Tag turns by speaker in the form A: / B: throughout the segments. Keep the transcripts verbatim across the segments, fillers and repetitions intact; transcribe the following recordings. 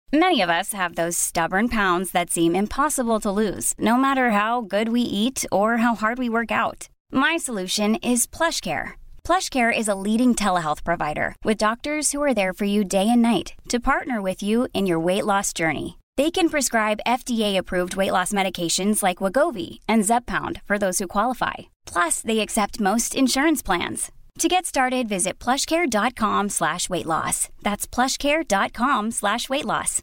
A: Many of us have those stubborn pounds that seem impossible to lose, no matter how good we eat or how hard we work out. My solution is PlushCare. PlushCare is a leading telehealth provider with doctors who are there for you day and night to partner with you in your weight loss journey. They can prescribe F D A-approved weight loss medications like Wegovy and Zepbound for those who qualify. Plus, they accept most insurance plans. To get started, visit plushcare.com slash weight loss. That's plushcare.com slash weight loss.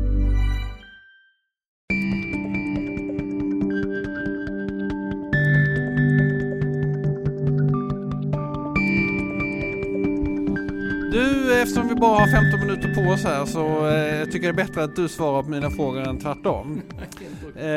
B: Du, eftersom vi bara har femton minuter på oss här så eh, tycker jag det är bättre att du svarar på mina frågor än tvärtom. eh,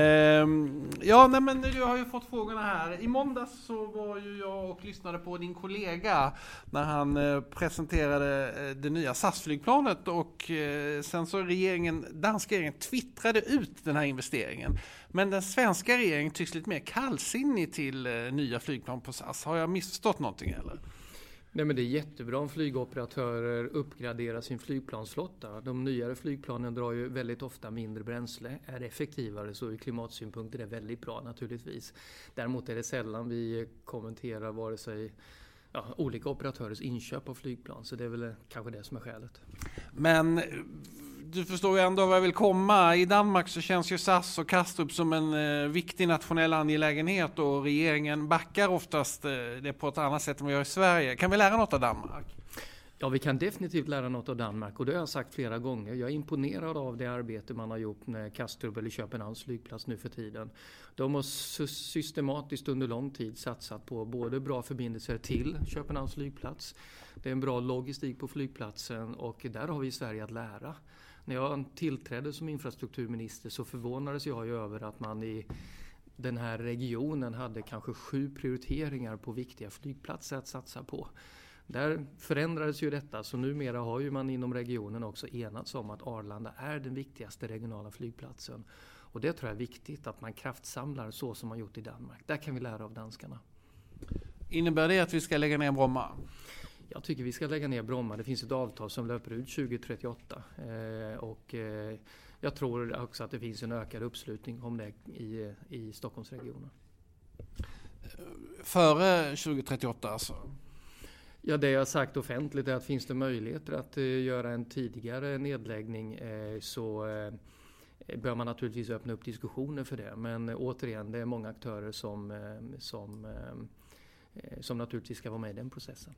B: ja, nej, men du har ju fått frågorna här. I måndags så var ju jag och lyssnade på din kollega när han eh, presenterade eh, det nya S A S-flygplanet och eh, sen så regeringen, danska regeringen twittrade ut den här investeringen. Men den svenska regeringen tycks lite mer kallsinnig till eh, nya flygplan på S A S. Har jag missförstått någonting eller?
C: Nej, men det är jättebra om flygoperatörer uppgraderar sin flygplansflotta. De nyare flygplanen drar ju väldigt ofta mindre bränsle, är effektivare, så ur klimatsynpunkt är det väldigt bra naturligtvis. Däremot är det sällan vi kommenterar vare sig ja, olika operatörers inköp av flygplan, så det är väl kanske det som är skälet. Men
B: du förstår ju ändå vad jag vill komma. I Danmark så känns ju S A S och Kastrup som en eh, viktig nationell angelägenhet och regeringen backar oftast eh, det på ett annat sätt än vi gör i Sverige. Kan vi lära något av Danmark?
C: Ja, vi kan definitivt lära något av Danmark och det har jag sagt flera gånger. Jag är imponerad av det arbete man har gjort med Kastrup eller Köpenhamns flygplats nu för tiden. De har systematiskt under lång tid satsat på både bra förbindelser till Köpenhamns flygplats. Det är en bra logistik på flygplatsen och där har vi i Sverige att lära. När jag tillträdde som infrastrukturminister så förvånades jag ju över att man i den här regionen hade kanske sju prioriteringar på viktiga flygplatser att satsa på. Där förändrades ju detta, så numera har ju man inom regionen också enats om att Arlanda är den viktigaste regionala flygplatsen. Och det tror jag är viktigt att man kraftsamlar så som man gjort i Danmark. Där kan vi lära av danskarna.
B: Innebär det att vi ska lägga ner Bromma?
C: Jag tycker vi ska lägga ner Bromma. Det finns ett avtal som löper ut tjugo trettioåtta. Eh, och eh, jag tror också att det finns en ökad uppslutning om det i, i Stockholmsregionen.
B: Före tjugo trettioåtta alltså?
C: Ja, det jag har sagt offentligt är att finns det möjligheter att uh, göra en tidigare nedläggning uh, så uh, bör man naturligtvis öppna upp diskussioner för det. Men uh, återigen, det är många aktörer som, uh, som, uh, uh, som naturligtvis ska vara med i den processen.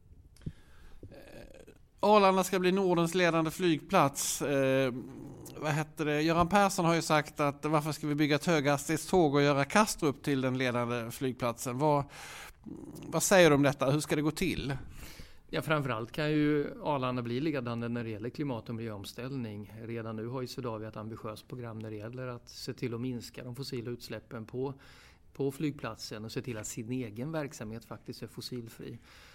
B: Arlanda ska bli Nordens ledande flygplats. Eh, vad heter det? Göran Persson har ju sagt att varför ska vi bygga ett höghastighetståg och göra Kastrup till den ledande flygplatsen? Vad, vad säger du om detta? Hur ska det gå till?
C: Ja, framförallt kan ju Arlanda bli ledande när det gäller klimat- och miljöomställning. Redan nu har ju Swedavia ett ambitiöst program när det gäller att se till att minska de fossila utsläppen på, på flygplatsen och se till att sin egen verksamhet faktiskt är fossilfri.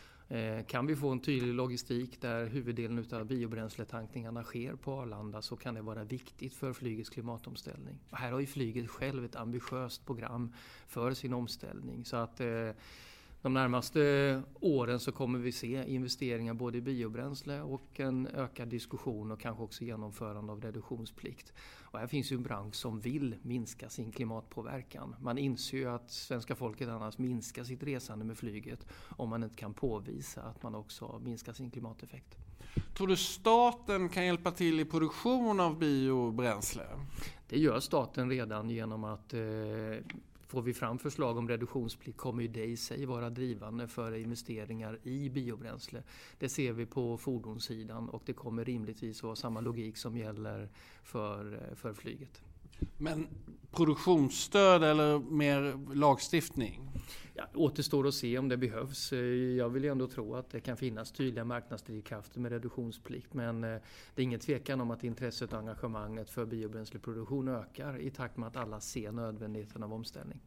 C: Kan vi få en tydlig logistik där huvuddelen av biobränsletankningarna sker på Arlanda så kan det vara viktigt för flygets klimatomställning. Och här har ju flyget själv ett ambitiöst program för sin omställning. Så att eh, de närmaste åren så kommer vi se investeringar både i biobränsle och en ökad diskussion och kanske också genomförande av reduktionsplikt. Och här finns ju en bransch som vill minska sin klimatpåverkan. Man inser ju att svenska folket annars minskar sitt resande med flyget om man inte kan påvisa att man också minskar sin klimateffekt.
B: Tror du staten kan hjälpa till i produktion av biobränsle?
C: Det gör staten redan genom att eh, får vi fram förslag om reduktionsplikt kommer ju det i sig vara drivande för investeringar i biobränsle. Det ser vi på fordonssidan och det kommer rimligtvis vara samma logik som gäller för, för flyget.
B: Men produktionsstöd eller mer lagstiftning?
C: Ja, återstår att se om det behövs. Jag vill ju ändå tro att det kan finnas tydliga marknadsdrivkrafter med reduktionsplikt. Men det är ingen tvekan om att intresset och engagemanget för biobränsleproduktion ökar i takt med att alla ser nödvändigheten av omställning.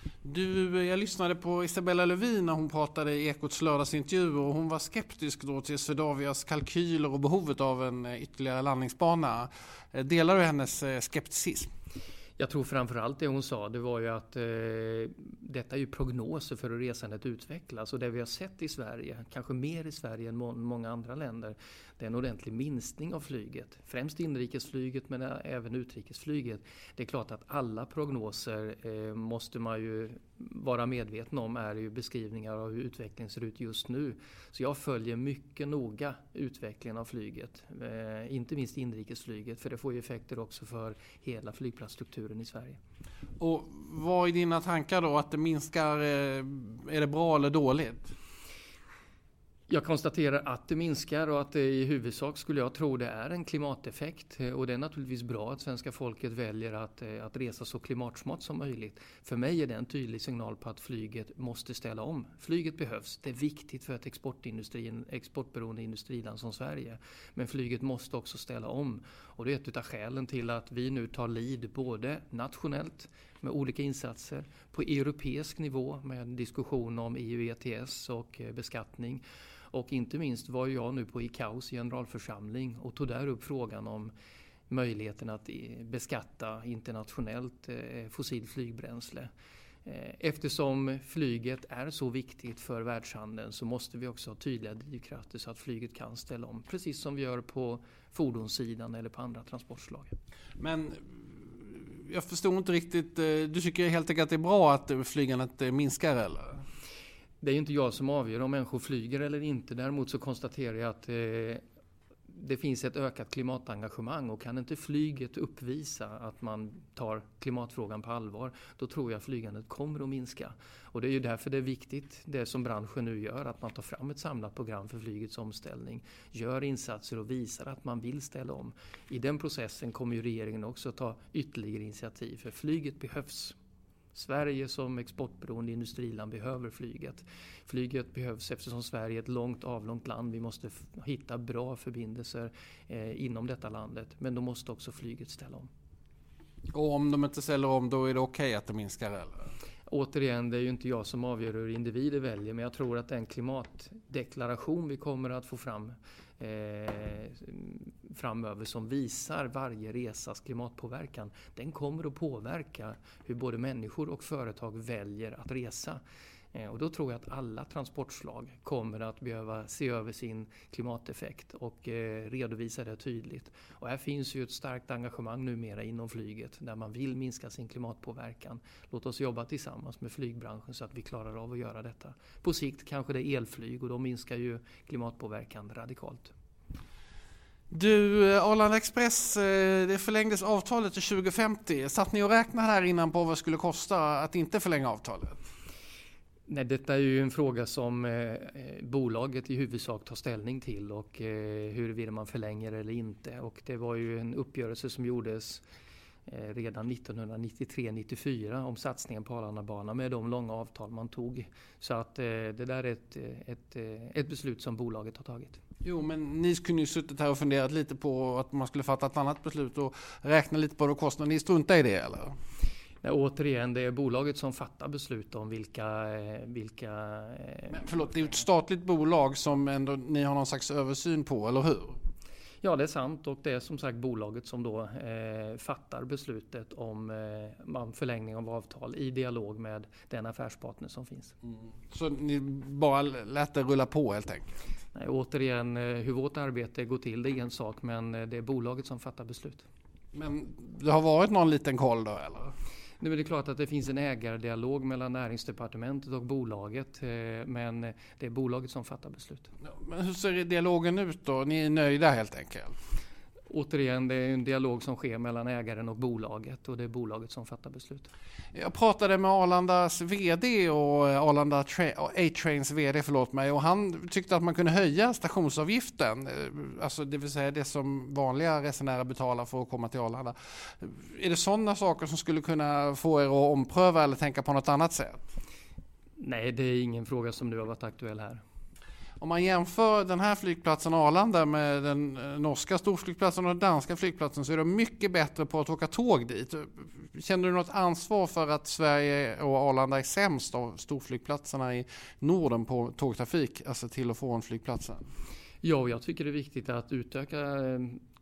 B: Du, jag lyssnade på Isabella Lövin när hon pratade i Ekots lördagsintervju och hon var skeptisk då till Swedavias kalkyler och behovet av en ytterligare landningsbana. Delar du hennes skepticism?
C: Jag tror framförallt det hon sa, det var ju att eh, detta är ju prognoser för hur resandet utvecklas. Och det vi har sett i Sverige, kanske mer i Sverige än må- många andra länder, det är en ordentlig minskning av flyget. Främst inrikesflyget men även utrikesflyget. Det är klart att alla prognoser eh, måste man ju vara medveten om är ju beskrivningar av hur utvecklingen ser ut just nu. Så jag följer mycket noga utvecklingen av flyget. Eh, inte minst inrikesflyget, för det får ju effekter också för hela flygplatsstrukturen i Sverige.
B: Och vad är dina tankar då? Att det minskar, eh, är det bra eller dåligt?
C: Jag konstaterar att det minskar och att det i huvudsak skulle jag tro det är en klimateffekt. Och det är naturligtvis bra att svenska folket väljer att, att resa så klimatsmart som möjligt. För mig är det en tydlig signal på att flyget måste ställa om. Flyget behövs, det är viktigt för ett exportindustrin, exportberoende industriland som Sverige. Men flyget måste också ställa om. Och det är ett av skälen till att vi nu tar lead både nationellt med olika insatser, på europeisk nivå med diskussion om E U E T S och beskattning. Och inte minst var jag nu på I C A O:s generalförsamling och tog där upp frågan om möjligheten att beskatta internationellt fossil flygbränsle. Eftersom flyget är så viktigt för världshandeln så måste vi också ha tydliga drivkrafter så att flyget kan ställa om. Precis som vi gör på fordonssidan eller på andra transportslag.
B: Men jag förstår inte riktigt, du tycker helt enkelt att det är bra att flygandet minskar eller?
C: Det är ju inte jag som avgör om människor flyger eller inte. Däremot så konstaterar jag att eh, det finns ett ökat klimatengagemang och kan inte flyget uppvisa att man tar klimatfrågan på allvar, då tror jag att flygandet kommer att minska. Och det är ju därför det är viktigt, det som branschen nu gör, att man tar fram ett samlat program för flygets omställning, gör insatser och visar att man vill ställa om. I den processen kommer ju regeringen också ta ytterligare initiativ, för flyget behövs. Sverige som exportberoende industriland behöver flyget. Flyget behövs eftersom Sverige är ett långt avlångt land. Vi måste f- hitta bra förbindelser eh, inom detta landet. Men då måste också flyget ställa om.
B: Och om de inte ställer om, då är det okej att det minskar eller?
C: Återigen, det är ju inte jag som avgör hur individer väljer. Men jag tror att den klimatdeklaration vi kommer att få fram eh, framöver som visar varje resas klimatpåverkan, den kommer att påverka hur både människor och företag väljer att resa. Eh, och då tror jag att alla transportslag kommer att behöva se över sin klimateffekt och eh, redovisa det tydligt. Och här finns ju ett starkt engagemang numera inom flyget där man vill minska sin klimatpåverkan. Låt oss jobba tillsammans med flygbranschen så att vi klarar av att göra detta. På sikt kanske det är elflyg och då minskar ju klimatpåverkan radikalt.
B: Du, Arlanda Express, det förlängdes avtalet till tjugo femtio. Satt ni och räknade här innan på vad det skulle kosta att inte förlänga avtalet?
C: Nej, detta är ju en fråga som eh, bolaget i huvudsak tar ställning till och eh, huruvida man förlänger eller inte. Och det var ju en uppgörelse som gjordes eh, redan nittonhundranittiotre nittiofyra om satsningen på Arlandabanan med de långa avtal man tog. Så att eh, det där är ett, ett, ett beslut som bolaget har tagit.
B: Jo, men ni kunde ju suttit här och funderat lite på att man skulle fatta ett annat beslut och räkna lite på vad det kostar. Ni struntar i det eller?
C: Nej, återigen, det är bolaget som fattar beslut om vilka... vilka
B: Men förlåt, det är ju ett statligt bolag som ändå ni har någon slags översyn på, eller hur?
C: Ja, det är sant och det är som sagt bolaget som då eh, fattar beslutet om eh, förlängning av avtal i dialog med den affärspartner som finns.
B: Mm. Så ni bara lät det rulla på helt enkelt?
C: Nej, återigen, eh, hur vårt arbete går till det är en sak, men eh, det är bolaget som fattar beslut.
B: Men det har varit någon liten koll då eller?
C: Nu är det klart att det finns en ägardialog mellan näringsdepartementet och bolaget, men det är bolaget som fattar beslut.
B: Men hur ser dialogen ut då? Ni är nöjda helt enkelt?
C: Återigen, det är en dialog som sker mellan ägaren och bolaget och det är bolaget som fattar beslut.
B: Jag pratade med Arlandas vd och Arlanda A-Trains vd, förlåt mig, och han tyckte att man kunde höja stationsavgiften, alltså det vill säga det som vanliga resenärer betalar för att komma till Arlanda. Är det sådana saker som skulle kunna få er att ompröva eller tänka på något annat sätt?
C: Nej, det är ingen fråga som nu har varit aktuell här.
B: Om man jämför den här flygplatsen Arlanda med den norska storflygplatsen och den danska flygplatsen så är de mycket bättre på att åka tåg dit. Känner du något ansvar för att Sverige och Arlanda är sämst av storflygplatserna i Norden på tågtrafik, alltså till och från flygplatsen?
C: Ja, jag tycker det är viktigt att utöka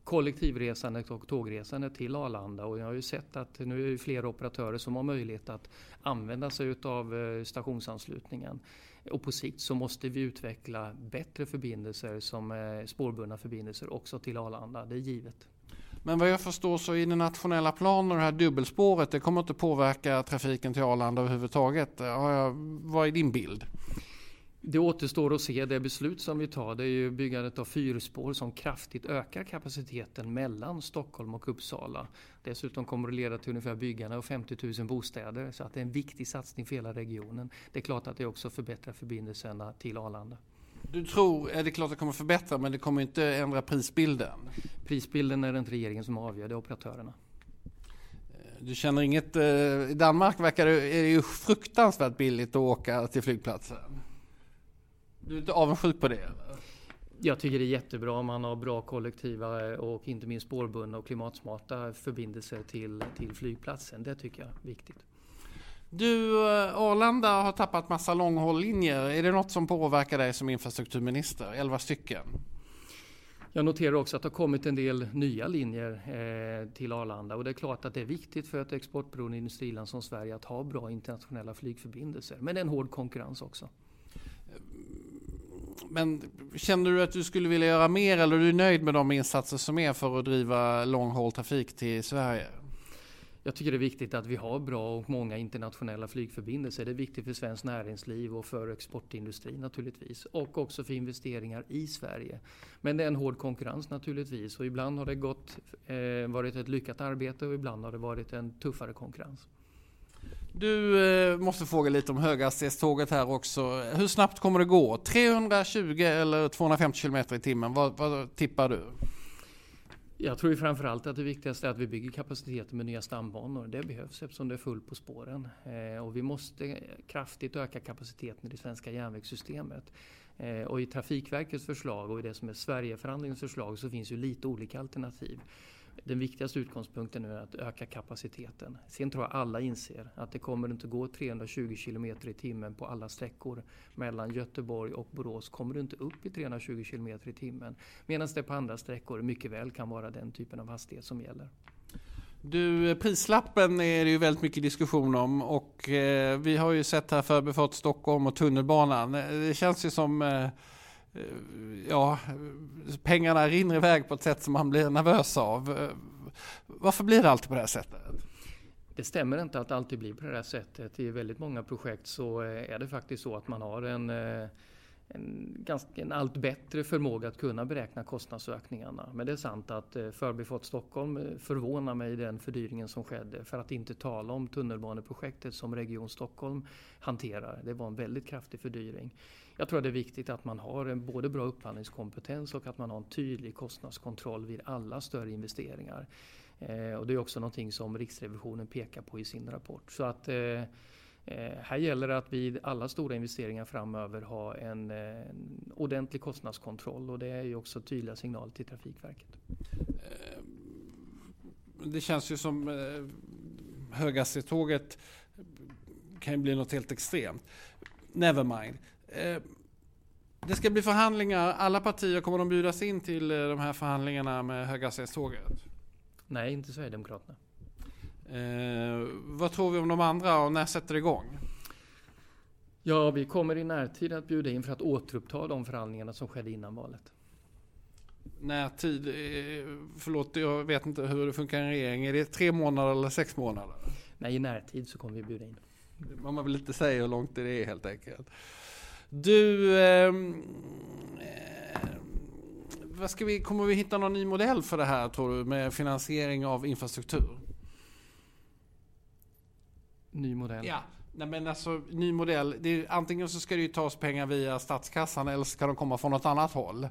C: kollektivresandet och tågresandet till Arlanda, och jag har ju sett att nu är det flera operatörer som har möjlighet att använda sig av stationsanslutningen. Och på sikt så måste vi utveckla bättre förbindelser som spårbundna förbindelser också till Arlanda, det är givet.
B: Men vad jag förstår så i den nationella planen och det här dubbelspåret, det kommer inte påverka trafiken till Arlanda överhuvudtaget. Vad är din bild?
C: Det återstår att se. Det beslut som vi tar, det är ju byggandet av fyrspår som kraftigt ökar kapaciteten mellan Stockholm och Uppsala. Dessutom kommer det leda till ungefär byggande av femtio tusen bostäder, så att det är en viktig satsning för hela regionen. Det är klart att det också förbättrar förbindelserna till Arlanda.
B: Du tror, är det klart att det kommer förbättra, men det kommer inte ändra prisbilden?
C: Prisbilden är det inte regeringen som avgör, det är operatörerna.
B: Du känner inget, i Danmark verkar det, är det ju fruktansvärt billigt att åka till flygplatsen. Du är inte avundsjuk på det eller?
C: Jag tycker det är jättebra om man har bra kollektiva och inte minst spårbundna och klimatsmarta förbindelser till, till flygplatsen. Det tycker jag är viktigt.
B: Du, Arlanda har tappat massa långhålllinjer. Är det något som påverkar dig som infrastrukturminister? elva stycken.
C: Jag noterar också att det har kommit en del nya linjer eh, till Arlanda, och det är klart att det är viktigt för ett exportberoende industriland som Sverige att ha bra internationella flygförbindelser. Men det är en hård konkurrens också.
B: Men känner du att du skulle vilja göra mer, eller är du nöjd med de insatser som är för att driva långhålltrafik till Sverige?
C: Jag tycker det är viktigt att vi har bra och många internationella flygförbindelser. Det är viktigt för svensk näringsliv och för exportindustrin naturligtvis. Och också för investeringar i Sverige. Men det är en hård konkurrens naturligtvis. Och ibland har det gått, eh, varit ett lyckat arbete och ibland har det varit en tuffare konkurrens.
B: Du eh, måste fråga lite om höghastighetståget här också. Hur snabbt kommer det gå? trehundratjugo eller tvåhundrafemtio kilometer i timmen? Vad, vad tippar du?
C: Jag tror framförallt att det viktigaste är att vi bygger kapaciteten med nya stambanor. Det behövs eftersom det är fullt på spåren. Eh, och vi måste kraftigt öka kapaciteten i det svenska järnvägssystemet. Eh, och i Trafikverkets förslag och i det som är Sverigeförhandlingens förslag så finns ju lite olika alternativ. Den viktigaste utgångspunkten nu är att öka kapaciteten. Sen tror jag alla inser att det kommer inte gå trehundratjugo kilometer i timmen på alla sträckor. Mellan Göteborg och Borås kommer du inte upp i trehundratjugo kilometer i timmen. Medan det på andra sträckor mycket väl kan vara den typen av hastighet som gäller.
B: Du, prislappen är det ju väldigt mycket diskussion om, och eh, vi har ju sett här Förbifart Stockholm och tunnelbanan. Det känns ju som eh, ja, pengarna rinner iväg på ett sätt som man blir nervös av. Varför blir det alltid på det här sättet?
C: Det stämmer inte att det alltid blir på det här sättet. I väldigt många projekt så är det faktiskt så att man har en, en, ganska, en allt bättre förmåga att kunna beräkna kostnadsökningarna. Men det är sant att Förbifart Stockholm förvånar mig den fördyringen som skedde. För att inte tala om tunnelbaneprojektet som Region Stockholm hanterar. Det var en väldigt kraftig fördyring. Jag tror att det är viktigt att man har en både bra upphandlingskompetens och att man har en tydlig kostnadskontroll vid alla större investeringar. Eh, och det är också någonting som Riksrevisionen pekar på i sin rapport. Så att eh, här gäller det att vid alla stora investeringar framöver ha en, en ordentlig kostnadskontroll, och det är ju också tydliga signaler till Trafikverket.
B: Det känns ju som eh, höghastighetståget kan ju bli något helt extremt. Never mind. Det ska bli förhandlingar. Alla partier kommer de bjudas in till de här förhandlingarna med höghastighetståget?
C: Nej, inte Sverigedemokraterna.
B: Eh, vad tror vi om de andra och när sätter det igång?
C: Ja, vi kommer i närtid att bjuda in för att återuppta de förhandlingarna som skedde innan valet.
B: Närtid? Förlåt, jag vet inte hur det funkar i en regering. Är det tre månader eller sex månader?
C: Nej, i närtid så kommer vi bjuda in.
B: Man vill inte säga hur långt det är helt enkelt. Du, eh, vad ska vi, kommer vi hitta någon ny modell för det här tror du med finansiering av infrastruktur?
C: Ny modell?
B: Ja, nej men alltså ny modell. Det är, antingen så ska det ju tas pengar via statskassan eller ska de komma från något annat håll.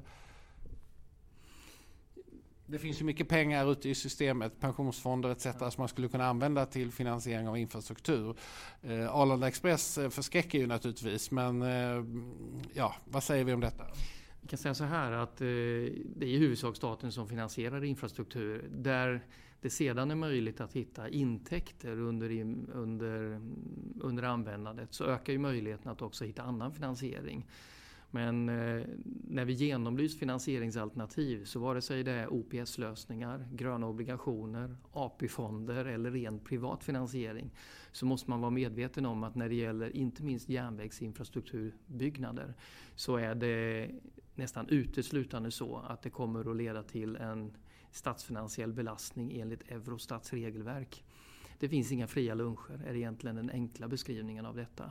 B: Det finns ju mycket pengar ute i systemet, pensionsfonder et cetera som man skulle kunna använda till finansiering av infrastruktur. Eh, Arlanda Express förskräcker ju naturligtvis, men eh, ja, vad säger vi om detta?
C: Vi kan säga så här att eh, det är i huvudsak staten som finansierar infrastruktur. Där det sedan är möjligt att hitta intäkter under, under, under användandet så ökar ju möjligheten att också hitta annan finansiering. Men eh, när vi genomlyst finansieringsalternativ, så vare sig det är O P S-lösningar, gröna obligationer, A P I-fonder eller ren privat finansiering, så måste man vara medveten om att när det gäller inte minst järnvägsinfrastrukturbyggnader, så är det nästan uteslutande så att det kommer att leda till en statsfinansiell belastning enligt Eurostats regelverk. Det finns inga fria luncher, är egentligen den enkla beskrivningen av detta.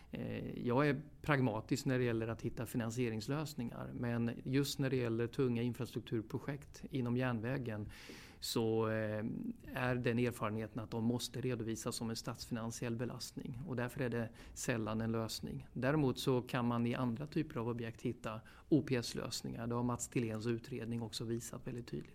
C: Jag är pragmatisk när det gäller att hitta finansieringslösningar, men just när det gäller tunga infrastrukturprojekt inom järnvägen, så är den erfarenheten att de måste redovisas som en statsfinansiell belastning, och därför är det sällan en lösning. Däremot så kan man i andra typer av objekt hitta O P S-lösningar. Det har Mats Tilléns utredning också visat väldigt tydligt.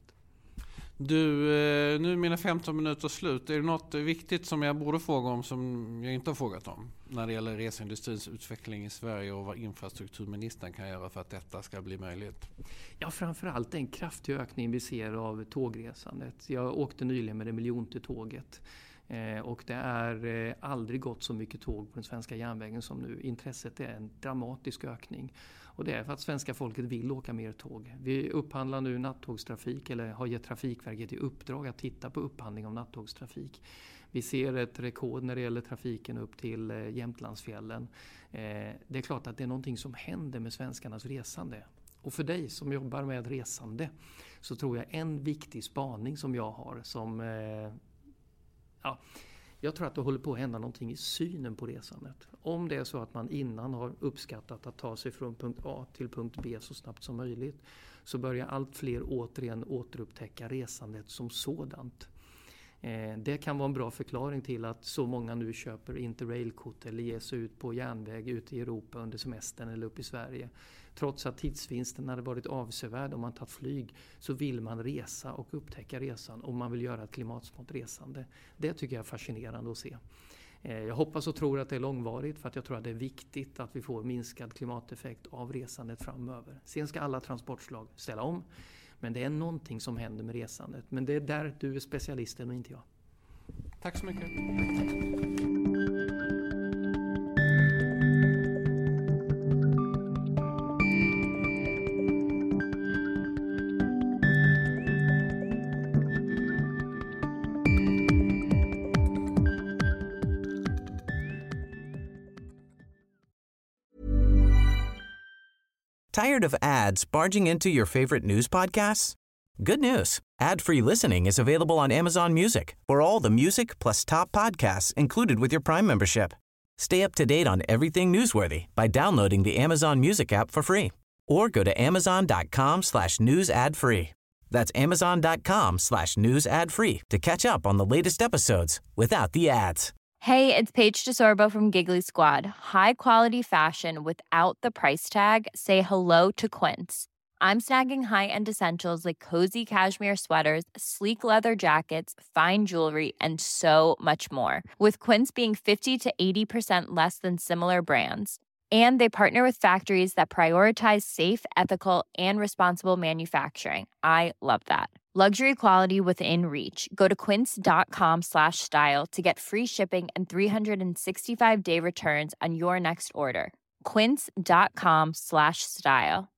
B: Du, nu är mina femton minuter slut. Är det något viktigt som jag borde fråga om som jag inte har frågat om när det gäller reseindustrins utveckling i Sverige och vad infrastrukturministern kan göra för att detta ska bli möjligt?
C: Ja, framförallt den kraftiga ökning vi ser av tågresandet. Jag åkte nyligen med det miljonte tåget. Eh, och det är eh, aldrig gått så mycket tåg på den svenska järnvägen som nu. Intresset är en dramatisk ökning. Och det är för att svenska folket vill åka mer tåg. Vi upphandlar nu nattågstrafik, eller har gett Trafikverket i uppdrag att titta på upphandling av nattågstrafik. Vi ser ett rekord när det gäller trafiken upp till eh, Jämtlandsfjällen. Eh, det är klart att det är någonting som händer med svenskarnas resande. Och för dig som jobbar med resande, så tror jag en viktig spaning som jag har som... Eh, ja, jag tror att det håller på att hända någonting i synen på resandet. Om det är så att man innan har uppskattat att ta sig från punkt A till punkt B så snabbt som möjligt, så börjar allt fler återigen återupptäcka resandet som sådant. Eh, det kan vara en bra förklaring till att så många nu köper interrailkort eller ger sig ut på järnväg ute i Europa under semestern eller upp i Sverige. Trots att tidsvinsten hade varit avsevärd om man tagit flyg, så vill man resa och upptäcka resan om man vill göra ett klimatsmart resande. Det tycker jag är fascinerande att se. Jag hoppas och tror att det är långvarigt, för att jag tror att det är viktigt att vi får minskad klimateffekt av resandet framöver. Sen ska alla transportslag ställa om, men det är någonting som händer med resandet. Men det är där du är specialisten och inte jag.
B: Tack så mycket.
D: Tired of ads barging into your favorite news podcasts? Good news. Ad-free listening is available on Amazon Music for all the music plus top podcasts included with your Prime membership. Stay up to date on everything newsworthy by downloading the Amazon Music app for free or go to amazon.com slash news ad free. That's amazon.com slash news ad free to catch up on the latest episodes without the ads.
E: Hey, it's Paige DeSorbo from Giggly Squad. High quality fashion without the price tag. Say hello to Quince. I'm snagging high-end essentials like cozy cashmere sweaters, sleek leather jackets, fine jewelry, and so much more. With Quince being fifty to eighty percent less than similar brands. And they partner with factories that prioritize safe, ethical, and responsible manufacturing. I love that. Luxury quality within reach. Go to quince.com slash style to get free shipping and three sixty-five day returns on your next order. Quince.com slash style.